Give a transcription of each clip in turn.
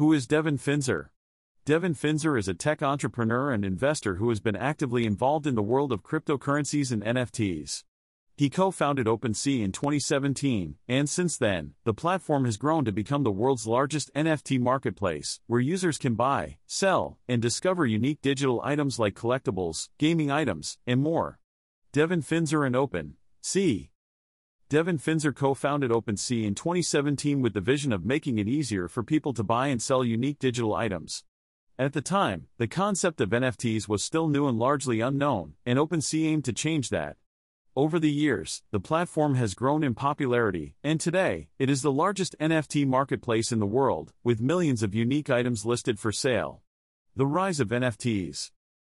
Who is Devin Finzer? Devin Finzer is a tech entrepreneur and investor who has been actively involved in the world of cryptocurrencies and NFTs. He co-founded OpenSea in 2017, and since then, the platform has grown to become the world's largest NFT marketplace, where users can buy, sell, and discover unique digital items like collectibles, gaming items, and more. Devin Finzer and OpenSea. Devin Finzer co-founded OpenSea in 2017 with the vision of making it easier for people to buy and sell unique digital items. At the time, the concept of NFTs was still new and largely unknown, and OpenSea aimed to change that. Over the years, the platform has grown in popularity, and today, it is the largest NFT marketplace in the world, with millions of unique items listed for sale. The rise of NFTs.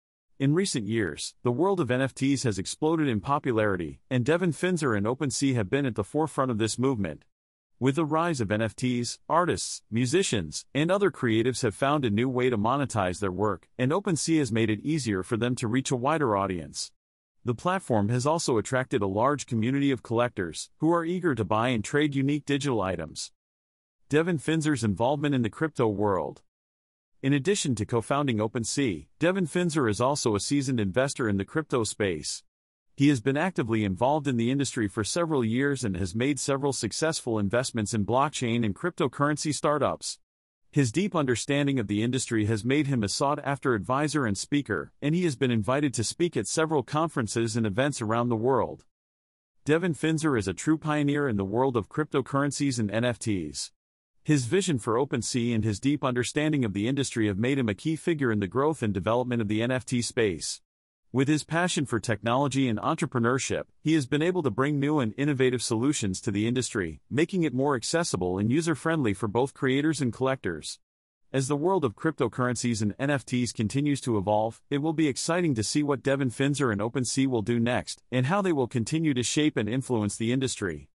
In recent years, the world of NFTs has exploded in popularity, and Devin Finzer and OpenSea have been at the forefront of this movement. With the rise of NFTs, artists, musicians, and other creatives have found a new way to monetize their work, and OpenSea has made it easier for them to reach a wider audience. The platform has also attracted a large community of collectors, who are eager to buy and trade unique digital items. Devin Finzer's involvement in the crypto world. In addition to co-founding OpenSea, Devin Finzer is also a seasoned investor in the crypto space. He has been actively involved in the industry for several years and has made several successful investments in blockchain and cryptocurrency startups. His deep understanding of the industry has made him a sought-after advisor and speaker, and he has been invited to speak at several conferences and events around the world. Devin Finzer is a true pioneer in the world of cryptocurrencies and NFTs. His vision for OpenSea and his deep understanding of the industry have made him a key figure in the growth and development of the NFT space. With his passion for technology and entrepreneurship, he has been able to bring new and innovative solutions to the industry, making it more accessible and user-friendly for both creators and collectors. As the world of cryptocurrencies and NFTs continues to evolve, it will be exciting to see what Devin Finzer and OpenSea will do next, and how they will continue to shape and influence the industry.